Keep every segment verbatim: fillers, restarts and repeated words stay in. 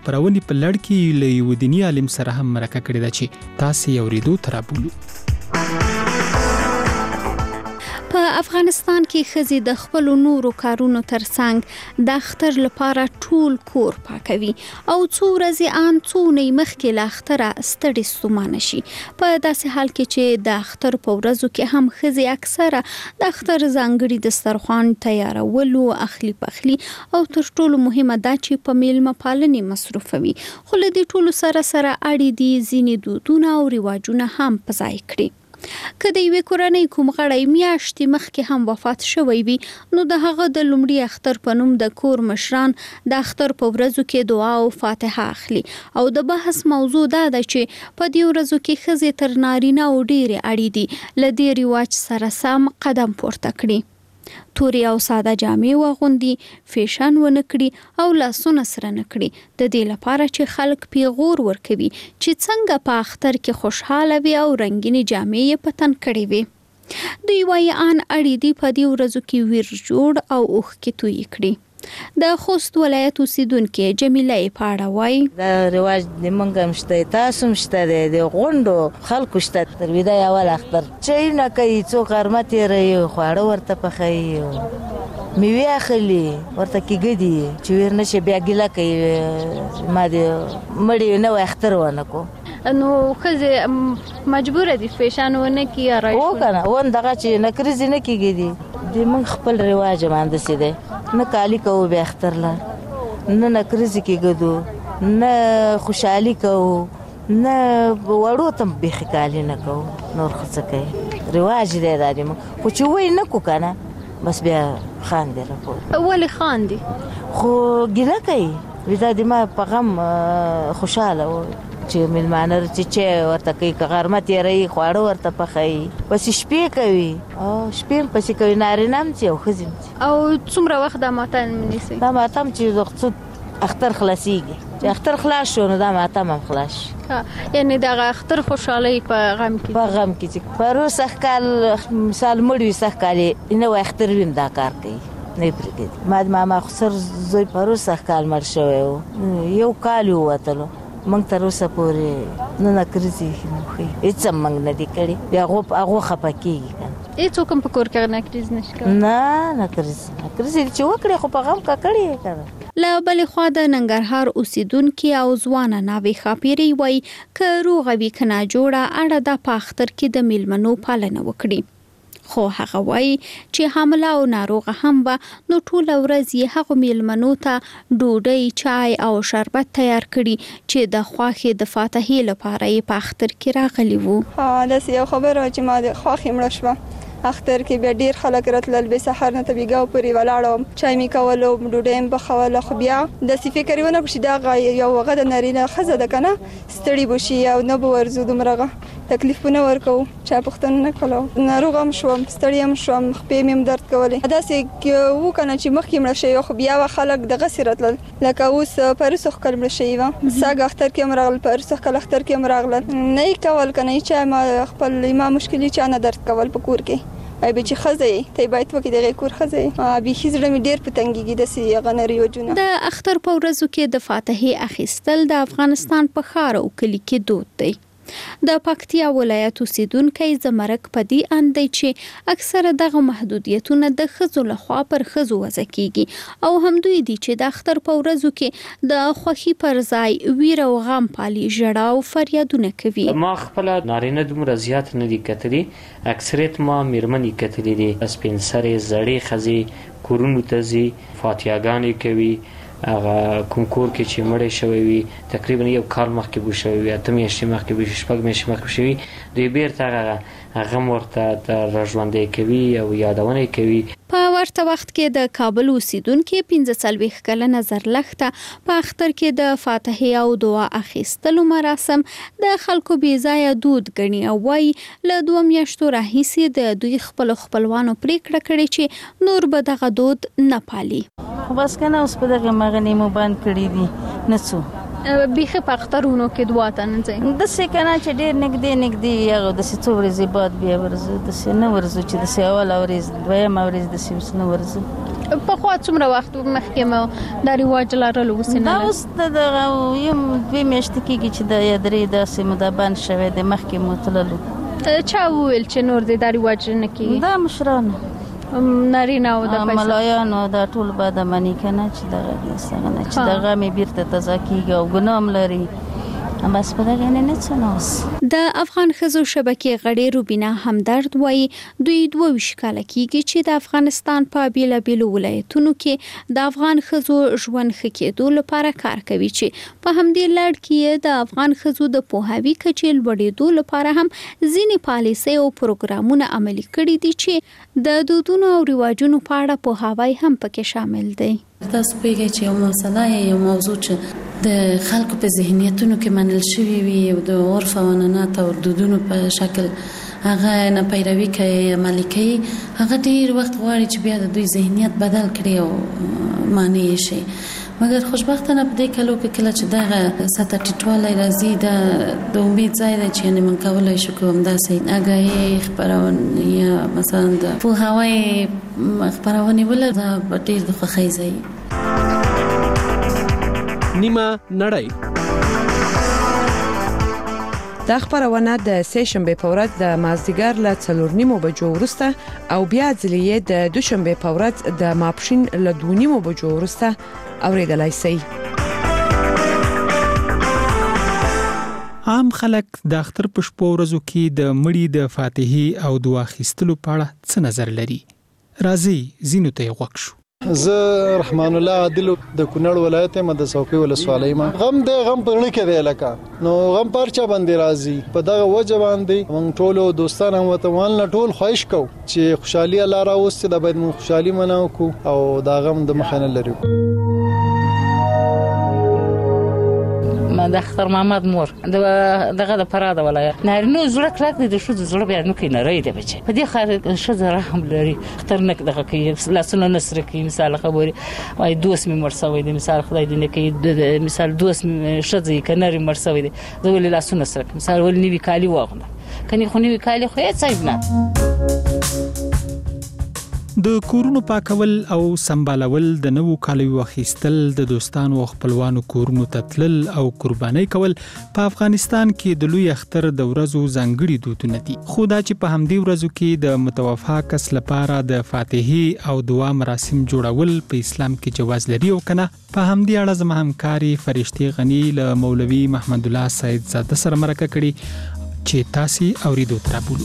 خبرونې په لړ کې له یو دیني عالم سره هم مرکه کړې ده چې تاسو یې اورېدو ته رابولو. په افغانستان کې ښځې د خپلو نورو کارونو ترڅنګ د اختر لپاره ټول کور پاکوي او څو ورځې ان څو نه مخکې له اختره ستړي ستومانه شي. په داسې حال کې چې د اختر په ورځو کې هم ښځې اکثره د اختر ځانګړي دسترخوان تیارولو، اخلي پخلي او تر ټولو مهمه دا چې په میلمه پالنې مصروفه وي. خو له دې ټولو سره سره اړې دي ځینې دودونه او رواجونه هم په ځای کړي. که د یوې کورنۍ کوم غړی میاشتې مخکې هم وفات شوی وي، نو د هغه د لومړي اختر په نوم د کور مشران د اختر په ورځو کې دعا او فاتحه اخلي. او د بحث موضوع دا ده چې په دې ورځو کې ښځې تر نارینه او ډېرې اړې دي له دې رواج سره سم قدم پورته کړي. توري او ساده جامې واغوندي، فیشن ونه کړي او لاسونه سره نه کړي، د دې لپاره چې خلک پیغور ورکوي چې څنګه په اختر کې خوشحاله وي او رنگینې جامې یې په تن کړي وي. دوی وایي ان اړې دي په دې ورځو کې ویر جوړ او اوښکې تویې کړي. د خوست ولایت اوسیدونکې جمیله یې په اړه وایي: دا رواج د موږ هم شته، تاسو هم شته، د غونډو خلکو شته. تر ویدای اول اختر چای نه کوي، څوک غرمه تېروي، خواړه ورته پخوي، میوې اخلي، ورته کېږدي چې ویر نه شي، بیا ګیله کوي ما د مړي نه اختر ونه کو. نو ښځې مجبوره دي فیشن ونه کړي یا رایش و کنه ون دغه چې نکریزي نه کېږدي. د موږ خپل رواج باندې سي دی، نه کالی کوو بیا اختر لا، نه نکریزي کېږدو، نه خوشحالي کوو، نه وړو ته بیخي کالی نه کوو. نور خو څه کوي، رواج دی دا د موږ. خو چې وایي نه کو کنه بس بیا خاندي راپور. ولې خاندي؟ خو ګیله کوي، ودا د ما په غم خوشاله و چې مېلمانه چې چې ورته کوي، که غرمه تېروي، خواړه ورته پخوي، پسې شپې کوي او شپې هم پسې کوي، نارینه هم چې او ښځې هم چې. او څومره وخت دا ماتم نیسي؟ دا ماتم چې اختر خلاصیږي، چې اختر خلاص شو نو دا ماتم هم خلاص شي. یعنی دغه اختر خوشحالۍ په غم کې په غم کې چې پرو سخت کال مثال مړ وي، سخت کال یې نه اختر ویم دا کار کوي نه پرېږدي. ما د ماما خسر زوی پرو سخت کال مړ شوی و، یو کال یې ووتلو، موږ تر اوسه پورې نه نکریزي نه خوري، هېڅ هم موږ نه دي کړي. بیا هغو خفه کېږي که نه، هېڅوک هم په کور کې نکریز نه شي کولی. نه نکریز نکریزي چې وکړي خو په غم کا کړي یې که نه. له بلې خوا د ننګرهار اوسیدونکي او ځوانه ناوې ښاپیرۍ وایي که روغه وي که ناجوړه اړه ده په اختر کې د میلمنو پالنه وکړي. خو هغه وایي چې حامله او ناروغه هم به نو ټوله ورځ یې هغو میلمنو ته ډوډۍ، چای او شربت تیار کړي چې د خواښې د فاتحې لپاره یې په اختر کې راغلي وو. داسې یو خبره وه چې ما د خواښې مړه شوه اختر کې، بیا ډیر خلک راتلل، بې سحر نه تر بیګاو پورې ولاړم، چای مې کولو، ډوډۍ مې پخوله. خو بیا داسې فکر ونه کړو چې دغه یو هغه د نارینه ښځه ده که نه، ستړي به شي او نه به ورځو دومره تکلیف به نه ورکوو، چا پوښتنه نه کوله. ناروغه هم شوم، ستړي هم شوم، خپې مې هم درد کولې. داسې و که نه چې مخکې مړه شوې خو بیا به خلک دغسې راتلل، لکه اوس پروسږ کال مړه شوې وه، سږ اختر کې هم راغلل، پروسږ کال اختر کې هم راغلل. نه یې کول که نه چا ما خپل ما مشکل یې چا نه درد کول په کور کې. ای به چې ښځه یې ته یې باید وکړې دغې کور ښځه یې، بیخي زړه مې ډېر په تنګېږي داسې هغه نه رواجونه. د اختر په ورځو کې د فاتحې اخیستل د افغانستان په ښار او کلي کې دود دی. د پکتیا ولایت اوسیدونکی زمرک په دې اند دی چې اکثره دغه محدودیتونه د ښځو لخوا پر ښځو وضع کیږي او همدوی دي چې د اختر په ورځو کې د خوښي پر ځای ویر او غم پالي، ژړا او فریادونه کوي. ما خپله نارینه دومره زیات نه دي کتلي، اکثریت ما میرمنې کتلي دي، سپین سرې زړې ښځې کورونو ته ځي، فاتحهګانې کوي. هغه کوم کور کې چې مړی شوی وي تقریبا یو کال مخکې به شوی وي، اته میاشتې مخکې به شپږ میاشتې مخکې شوي، دوی بیرته هغه غم ورته راژوندی کوي او یادونه کوي. په ورته وخت کې د کابل اوسیدونکي پنځه څلوېښت کلنه زرلښته په اختر کې د فاتحې او دعا اخیستلو مراسم د خلکو بې ځایه دود ګڼي او وایي له دوه میاشتو راهیسې د دوی خپلو خپلوانو پرېکړه کړې چې نور به دغه دود نه پالي. خو بس که نه اوس په دغه مغنې مو بند کړي دي، نه څو بیخي په اخترونو کې دعا ته نه ځئ؟ داسې که نه چې ډېر نږدې نږدې هغه داسې څو ورځې بعد بیا ورځو، داسې نه ورځو چې داسې اوله ورځ دویمه ورځ داسې اوس نه ورځو. په خوا څومره وخت مخکې مو دا رواج لرلو اوس نه دا اوس د دغه یم دوې میاشتې کېږي چې د یا درې داسې مو دا بند شوی دی مخکې مو تللو. چا وویل چې نور دې دا رواج نه کېږي؟ دا مشرانو نارینه او د پیسې ملایانو دا ټول به د مني که نه چې دغه دېسغه نه چې دغه مې بیرته تازه کېږي او ګناه هم لري. بس په دغه نه نه څه ناس. د افغان ښځو شبکې غړي روبینا همدرد وایي دوی دوه ویشت کاله کېږي چې د افغانستان په بیلابیلو ولایتونو کې د افغان ښځو ژوند ښه کېدو لپاره کار کوي چې په همدې لړ کې د افغان ښځو د پوهاوي کچې لوړېدو لپاره هم ځینې پالیسۍ او پروګرامونه عملي کړي دي چې د دودونو او رواجونو په اړه پوهاوی هم پکې شامل دی. تاسو پیږئ چې یو مسله یو موضوع چې د خلکو په ذهنیتونو کې منل شوی وي او د عرف او عنعنات او دودونو په شکل هغه نه پیروي کوي عملي کوي هغه ډیر وخت غواړي چې بیا د دوی ذهنیت بدل کړي او معنی شي. مګر خوشبختانه په دې کلو کې کله چې دغه سطح ټیټوالی راځي د امید ځای دی چې یعنې موږ کولی شو کوم داسې اګاهي خپرونې یا مثلا د پوهاوی خپرونې ولرو دا به ډېر د خوښۍ ځای. نیمه نړۍ دا خبرونه د سه شنبه په ورځ د مازدیګر له څلور نیمو بجو وروسته او بیا ځلې د دوشنبه په ورځ د ماپښین له دوه نیمو بجو وروسته اوریدلای شئ. عام خلک د اختر په شپو ورځو کې د مړي د فاتحې او دعا اخیستلو په اړه څه نظر لري؟ راځي زینو ته غوښ شو. زه رحمان الله عادل د کونړ ولایت یم د څوکۍ ولسوالۍ ما غم د غم پرړه کې دی لکه نو غم پرچا باندې راځي په دغه وجه باندې موږ ټول دوستان او وطنوال نه ټول خواهش کوو چې خوشحالي الله راوستي د باید موږ خوشحالي مناو کو او دا غم د مخه نه لري. ما د اختر محمد مور دغه د فراد ولایت نارینو زړه کلک دي د شو زړه بیا نو کې نه رہی دی بچي په دې خاطر شزه رحم لري اختر نه دغه کې لاسونه نصر کې مثال خبري وای دوست می مرسوي دي مثال خدای دې نه کې مثال دوست شزه کناري مرسوي دي زه ولې لاسونه سره مثال ولې نیوي کالی واغله کني خو نیوي کالی خو یې صاحب نه. د کورونو پاکول او سمبالول د نوو کالیو اخیستل د دوستانو او خپلوانو کورونو ته تلل او قرباني کول په افغانستان کې د لوی اختر د ورځو ځانګړي دودونه دي. خو دا چې په همدې ورځو کې د متوفا کس لپاره د فاتحې او دعا مراسم جوړول په اسلام کې جواز لري او کنه په همدې اړه زما همکاري فرشتي غنی له مولوي محمد الله سید زاده سره مرکه کړي چې تاسو اوریدو ترابولو.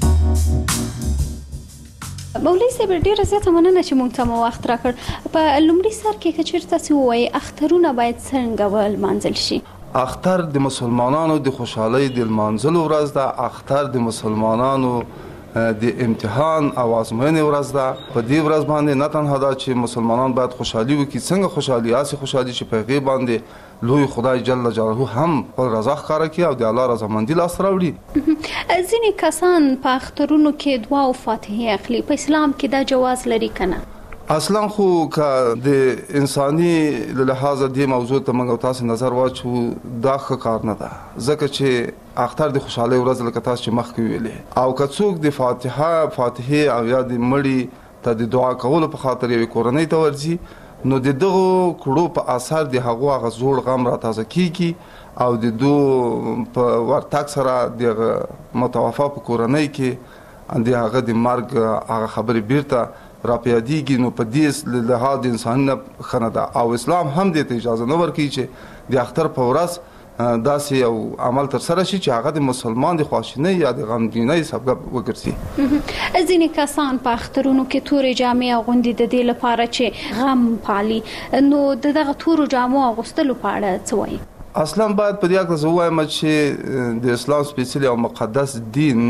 مولوي صاحب ډیره زیاته مننه چې موږ ته مو وخت راکړ. په لومړي سر کې که چېرته تاسو ووایئ اخترونه باید څنګه ولمانځل شي؟ اختر د مسلمانانو د خوشحالۍ د لمانځلو ورځ ده. اختر د مسلمانانو د امتحان او ازموینې ورځ ده. په دې ورځ باندې نه تنها دا چې مسلمانان باید خوشحالي وکړي څنګه خوشحالي اسې خوشحالي چې په هغې باندې لوی خدای جل جلاله هم خپل رضا ښکاره کړي او د الله رضامندي لاسته راوړي. ځینې کسان په اخترونو کې دعا او فاتحې اخلي. په اسلام کې دا جواز لري که نه؟ اصلا خو که د انساني له لحاظه دې موضوع ته موږ تاسو نظر واچو دا ښه کار نه ده ځکه چې اختر د خوشحالۍ ورځ لکه تاسو چې مخکې ویلې او که څوک د فاتحه فاتحې او یا د مړي ته د دعا کولو په خاطر یوې کورنۍ ته ورځي نو د دغو کړو په اثر د هغو هغه زوړ غم را تازه کیږي او د دو په ورتګ سره د متوفا په کورنۍ کې د هغه د مرګ هغه خبرې بیرته را پیادېږي. نو په دې لحاظ د انساني نه ښه نه ده او اسلام هم دې ته اجازه نه ورکوي چې د اختر په ورځ داسې یو عمل ترسره شي چې هغه د مسلمان د خواشینۍ یا د غمګینۍ سبب وګرځي. ځینې کسان په اخترونو کې تورې جامې اغوندي د دې لپاره چې غم پالي. نو د دغه تورو جامو اغوستلو په اړه څه وایي؟ اصلا باید په دې اړه زه ووایم چې د اسلام سپېڅلي او مقدس دین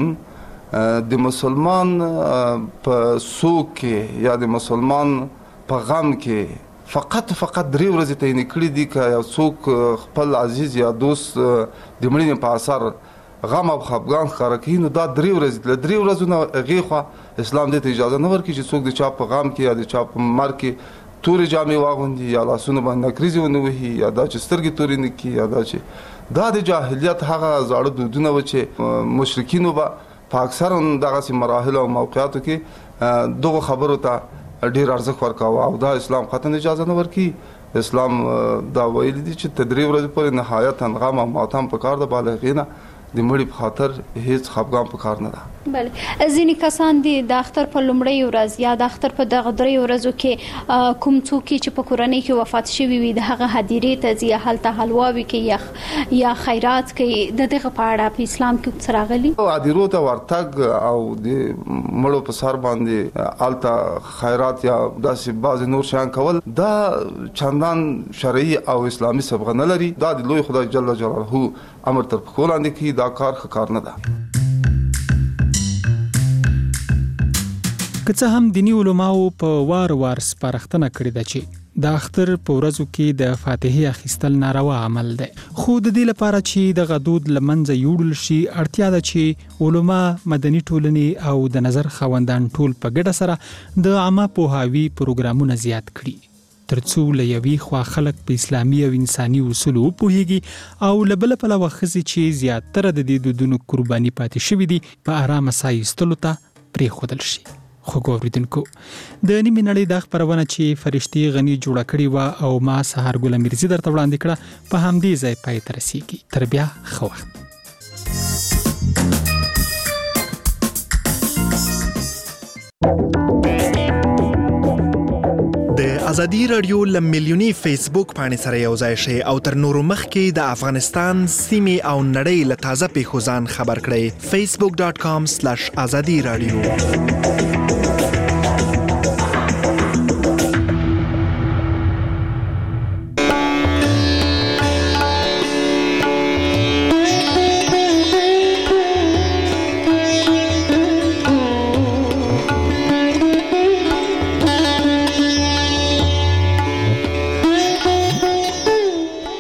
د مسلمان په سوک کې یا د مسلمان په غم کې فقط فقط درې ورځې تعین کړي دي که یو څوک خپل عزیز یا دوست د مړینې په اثر غم او خفګان ښکاره کوي نو دا درې ورځې له درې ورځو نه هغې خوا اسلام دې ته اجازه نه ورکوي چې څوک د چا په غم کې یا د چا په مرګ کې تورې جامې واغوندي یا لاسونه باندې نکریزې ونه وهي یا دا چې سترګې تورې نه کړي یا دا چې دا د جاهلیت هغه زاړه دودونه و چې مشرکینو به په اکثر دغسې مراحلو او موقعاتو کې دغو خبرو ته ډیر ارزښت ورکاوه او دا اسلام قطعا اجازه نه ورکي. اسلام دا ویل دي چې تدریب ورځې پورې نهایت غم او ماتم په کار د بالغینه د مړي په خاطر هیڅ خفګان په کار نه ده. بله ځینې کسان دي د اختر په لومړۍ ورځ یا د اختر په دغه درې ورځو کې کوم څوک چې په کورنۍ کې وفات شوي وي د هغه هدیرې ته ځي یا هلته حلواوې کوي یا خیرات کوي. د دغه په اړه په اسلام کې څه راغلي؟ هدیرو ته ورتګ او د مړو په سر باندې هلته خیرات یا داسې بعضې نور شیان کول دا چندان شرعي او اسلامي سبغه نه لري. دا د لوی خدای جل جلاله امر تر پښو لاندې کوي. دا کار ښه کار نه ده. که څه هم دینی علماو په وار وار سپارښتنه کړې ده چې د اختر په ورځو کې د فاتحې اخیستل ناروا عمل دی، خو د دې لپاره چې دغه دود له منځه یوړل شي اړتیا ده چې علما، مدني ټولنې او د نظر خاوندان ټول په ګډه سره د عامه پوهاوي پروګرامونه زیات کړي ترڅو له یوې خوا خلک په اسلامي او انساني اصولو وپوهیږي او له بله پلوه ښځې چې زیاتره د دې دودونو قرباني پاتې شوي دي په ارامه ساه ایستلو ته پرېښودل شي. خو ګوریدونکو د نیمې نړۍ دا خپرونه چې فرشتي غني جوړه کړې وه او ما سهار ګل میرزي درته وړاندې کړه په همدې ځای پای ته رسیږي. تر بیا ښه وخت. د ازادي رادیو له میلیوني فیسبوک پاڼې سره یو ځای شئ او تر نورو مخکې د افغانستان سیمې او نړۍ له تازه پیښو ځان خبر کړئ. فیسبوک ډاٹ کام سلیش ازادي رادیو.